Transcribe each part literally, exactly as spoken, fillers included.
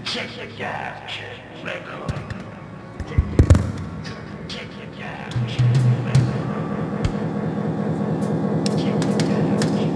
Check the gas, check record. Check the gas, check record. Check the gas, check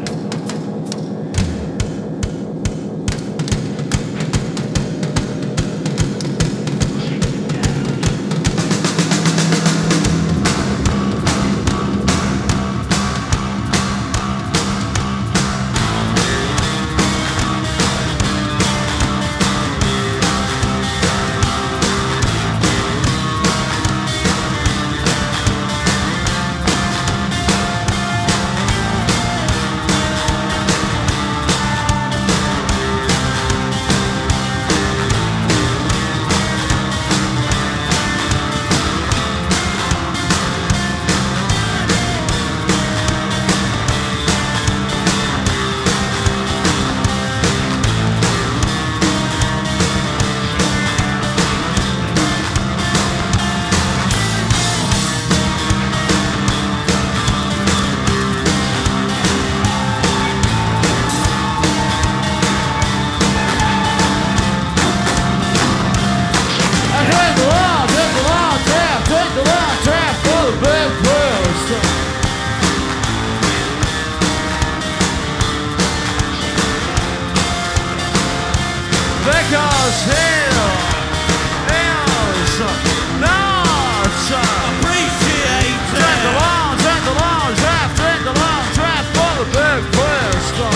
Because hell is not appreciated. Drink the long, drink the long draft, drink the long draft for the big crystal.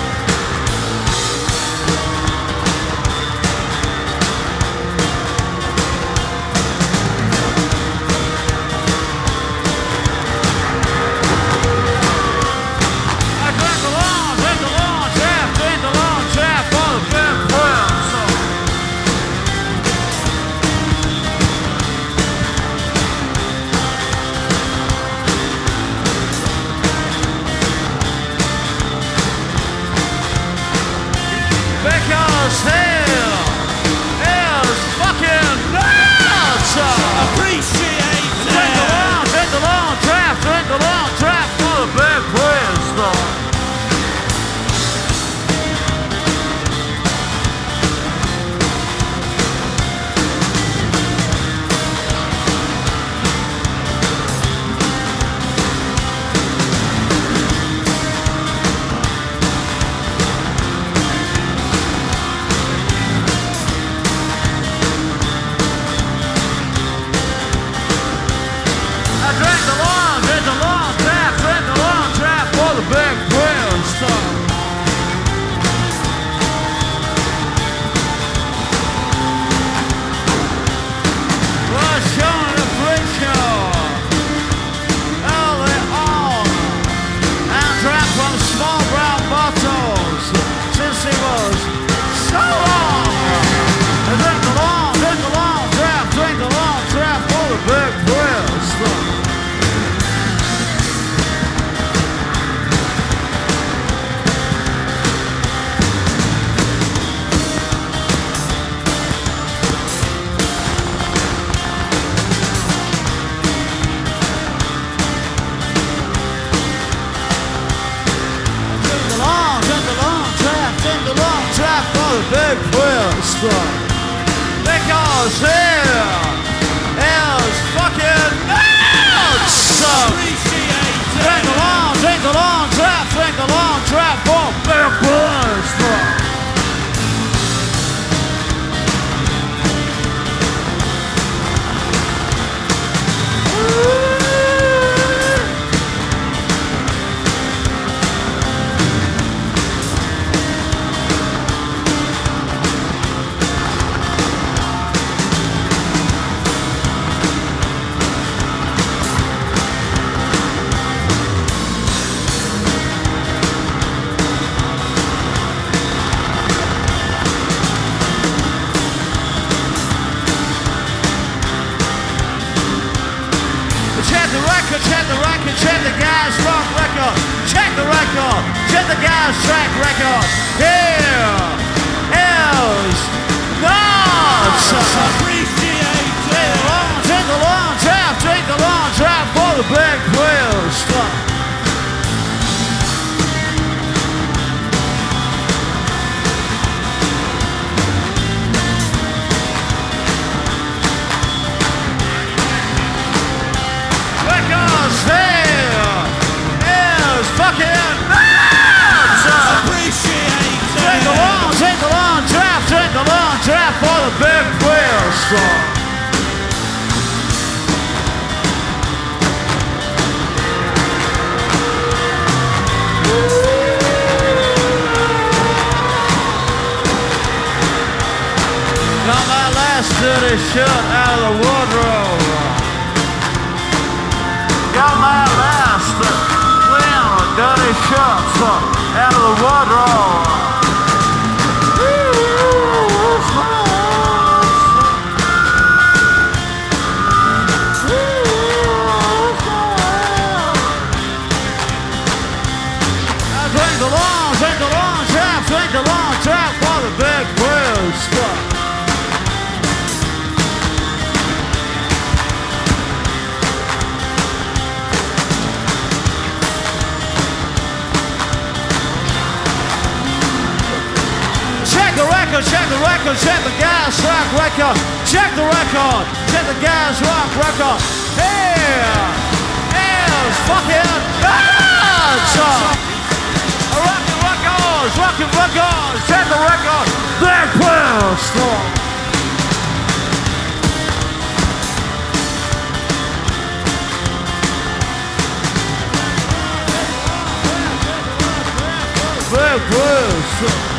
I drink the long, drink the long draft, drink the long draft for the big crystal. Because hell is fucking nuts! Appreciate it! Drink the long, drink the long draft, drink the long draft for the big crystal. I drink the long, drink the long draft, drink the long draft for the big crystal. Well, showing the preacher early on and drank from small brown bottles since he was so long. I drink the long, drink the long draft, drink the long draft for the big crystal. Drink the long, drink the long draft, drink the long draft for the big crystal. Because here is fucking nuts! Drink the long, drink the long draft, drink the long draft for the big crystal. Check the record, check the record, check the guy's rock record. Check the record, check the guy's track record. Here is nuts! Appreciate it! Drink the long, drink the long draft, drink the long draft for the big crystal. Got my last dirty shirt out of the wardrobe. Got my last clean dirty shirts out of the wardrobe. I drink the long, drink the long trap, drink the long trap for the big blues stuff. Check the record, check the record, check the gas rock record. Check the record, check the gas rock record. Here is fucking nuts! Rockin' records, rockin' records, check the record. Big Blues Stuff. Big Blues Stuff.